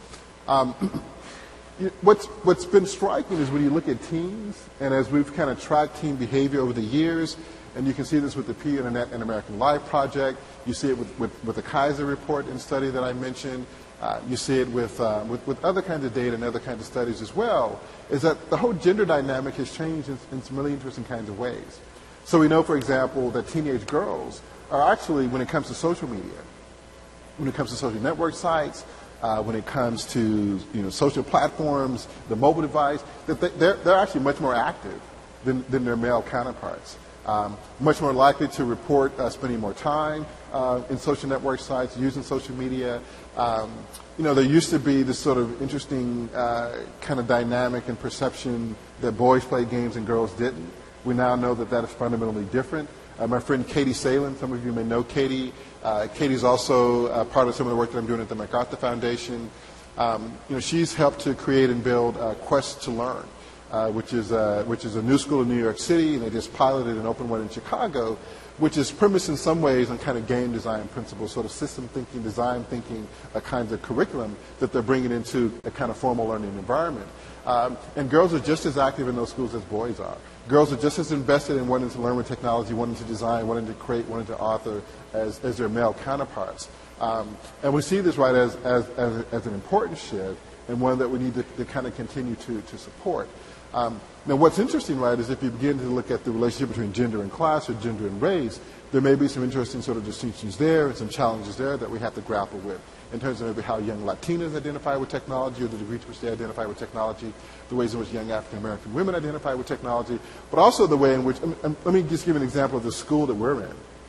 What's been striking is when you look at teens, and as we've kind of tracked teen behavior over the years, and you can see this with the Pew Internet and American Life Project, you see it with the Kaiser report and study that I mentioned, you see it with other kinds of data and other kinds of studies as well, is that the whole gender dynamic has changed in some really interesting kinds of ways. So we know, for example, that teenage girls are actually, when it comes to social media, when it comes to social network sites, when it comes to social platforms, the mobile device, that they're actually much more active than their male counterparts. Much more likely to report spending more time in social network sites, using social media. There used to be this sort of interesting kind of dynamic and perception that boys played games and girls didn't. We now know that is fundamentally different. My friend Katie Salen, some of you may know Katie. Katie's also part of some of the work that I'm doing at the MacArthur Foundation. She's helped to create and build Quest to Learn, which is a new school in New York City, and they just piloted an open one in Chicago, which is premised in some ways on kind of game design principles, sort of system thinking, design thinking, kinds of curriculum that they're bringing into a kind of formal learning environment. And girls are just as active in those schools as boys are. Girls are just as invested in wanting to learn with technology, wanting to design, wanting to create, wanting to author as their male counterparts. And we see this, right, as an important shift and one that we need to kind of continue to support. Now, what's interesting, right, is if you begin to look at the relationship between gender and class or gender and race, there may be some interesting sort of distinctions there and some challenges there that we have to grapple with in terms of maybe how young Latinas identify with technology or the degree to which they identify with technology, the ways in which young African American women identify with technology, but also the way in which, let me just give an example of the school that we're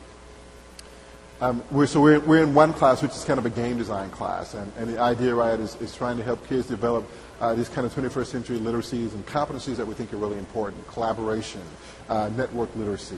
in. We're in one class, which is kind of a game design class, and the idea, right, is trying to help kids develop these kind of 21st century literacies and competencies that we think are really important: collaboration, network literacy,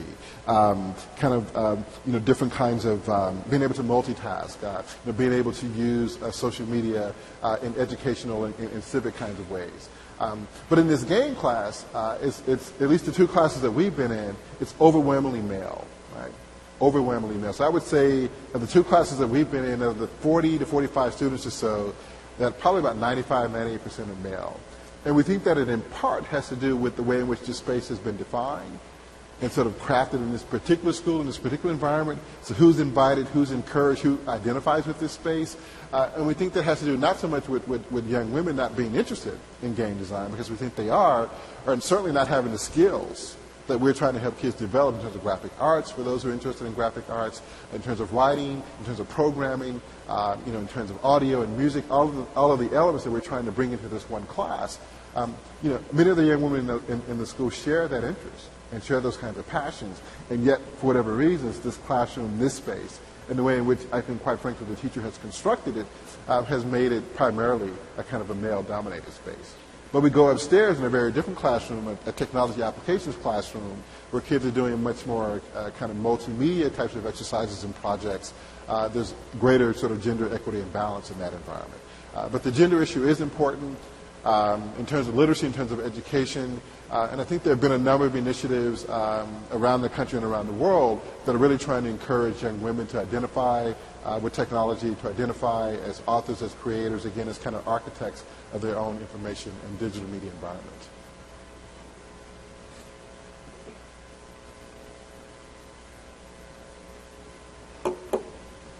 different kinds of being able to multitask, being able to use social media in educational and civic kinds of ways. But in this game class, it's at least the two classes that we've been in, it's overwhelmingly male, right? Overwhelmingly male. So I would say of the two classes that we've been in, of the 40 to 45 students or so, that probably about 98% are male. And we think that it in part has to do with the way in which this space has been defined and sort of crafted in this particular school, in this particular environment. So who's invited, who's encouraged, who identifies with this space. And we think that has to do not so much with young women not being interested in game design, because we think they are, and certainly not having the skills that we're trying to help kids develop in terms of graphic arts, for those who are interested in graphic arts, in terms of writing, in terms of programming, in terms of audio and music, all of the elements that we're trying to bring into this one class. Many of the young women in the school share that interest and share those kinds of passions, and yet, for whatever reasons, this classroom, this space, and the way in which I think, quite frankly, the teacher has constructed it, has made it primarily a kind of a male-dominated space. But we go upstairs in a very different classroom, a technology applications classroom, where kids are doing much more kind of multimedia types of exercises and projects. There's greater sort of gender equity and balance in that environment. But the gender issue is important in terms of literacy, in terms of education. And I think there have been a number of initiatives around the country and around the world that are really trying to encourage young women to identify with technology, to identify as authors, as creators, again, as kind of architects of their own information and digital media environment.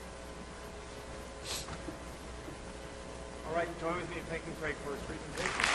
All right, join with me in thanking Craig for his presentation.